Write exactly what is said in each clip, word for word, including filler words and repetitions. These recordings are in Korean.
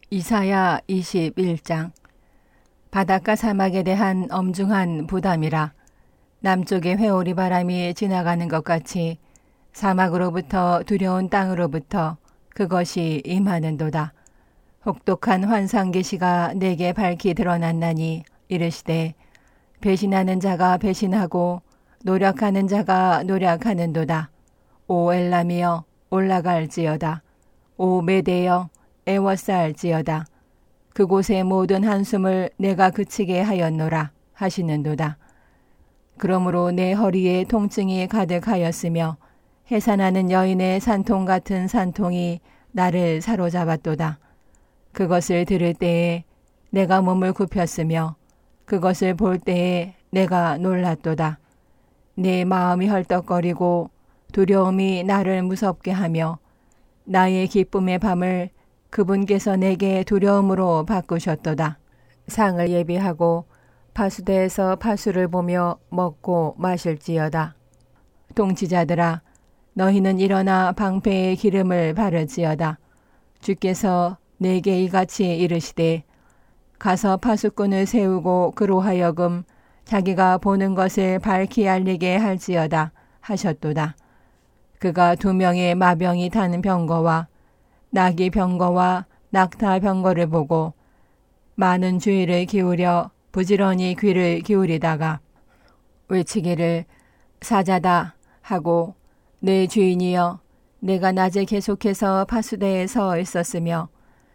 이사야 이십일 장. 바닷가 사막에 대한 엄중한 부담이라. 남쪽의 회오리 바람이 지나가는 것 같이 사막으로부터 두려운 땅으로부터 그것이 임하는도다. 혹독한 환상 계시가 내게 밝히 드러났나니 이르시되 배신하는 자가 배신하고 노력하는 자가 노력하는도다. 오 엘람이여 올라갈지어다. 오 메대여 애워싸할지어다. 그곳의 모든 한숨을 내가 그치게 하였노라 하시는도다. 그러므로 내 허리에 통증이 가득하였으며 해산하는 여인의 산통 같은 산통이 나를 사로잡았도다. 그것을 들을 때에 내가 몸을 굽혔으며 그것을 볼 때에 내가 놀랐도다. 내 마음이 헐떡거리고 두려움이 나를 무섭게 하며 나의 기쁨의 밤을 그분께서 내게 두려움으로 바꾸셨도다. 상을 예비하고 파수대에서 파수를 보며 먹고 마실지어다. 통치자들아, 너희는 일어나 방패의 기름을 바르지어다. 주께서 내게 이같이 이르시되 가서 파수꾼을 세우고 그로 하여금 자기가 보는 것을 밝히 알리게 할지어다 하셨도다. 그가 두 명의 마병이 타는 병거와 나귀 병거와 낙타 병거를 보고 많은 주의를 기울여 부지런히 귀를 기울이다가 외치기를 사자다 하고 내 주인이여 내가 낮에 계속해서 파수대에 서 있었으며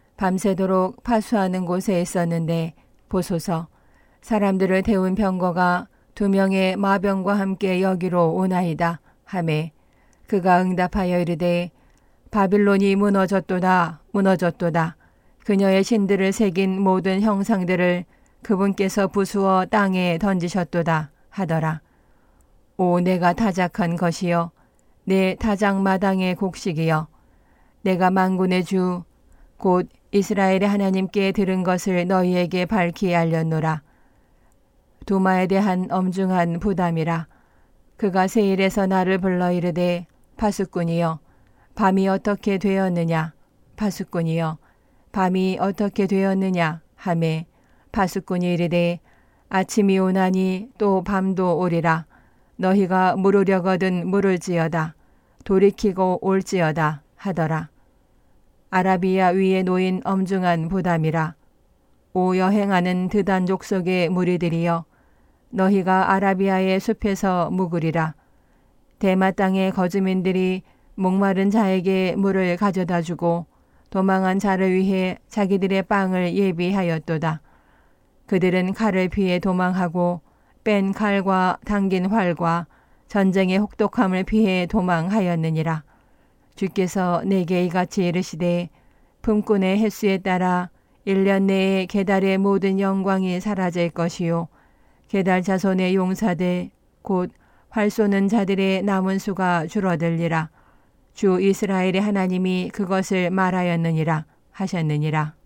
밤새도록 파수하는 곳에 있었는데 보소서 사람들을 태운 병거가 두 명의 마병과 함께 여기로 오나이다 하매 그가 응답하여 이르되 바빌론이 무너졌도다 무너졌도다. 그녀의 신들을 새긴 모든 형상들을 그분께서 부수어 땅에 던지셨도다 하더라. 오 내가 타작한 것이여 내 타작마당의 곡식이여 내가 만군의 주 곧 이스라엘의 하나님께 들은 것을 너희에게 밝히 알렸노라. 두마에 대한 엄중한 부담이라. 그가 세일에서 나를 불러 이르되 파수꾼이여 밤이 어떻게 되었느냐 파수꾼이여 밤이 어떻게 되었느냐 하매 파수꾼이 이르되 아침이 오나니 또 밤도 오리라. 너희가 물으려거든 물을지어다. 돌이키고 올지어다 하더라. 아라비아 위에 놓인 엄중한 부담이라. 오 여행하는 드단 족속의 무리들이여 너희가 아라비아의 숲에서 묵으리라. 대마 땅의 거주민들이 목마른 자에게 물을 가져다 주고 도망한 자를 위해 자기들의 빵을 예비하였도다. 그들은 칼을 피해 도망하고 뺀 칼과 당긴 활과 전쟁의 혹독함을 피해 도망하였느니라. 주께서 내게 이같이 이르시되 품꾼의 횟수에 따라 일 년 내에 게달의 모든 영광이 사라질 것이요 게달 자손의 용사들 곧 활 쏘는 자들의 남은 수가 줄어들리라. 주 이스라엘의 하나님이 그것을 말하였느니라 하셨느니라.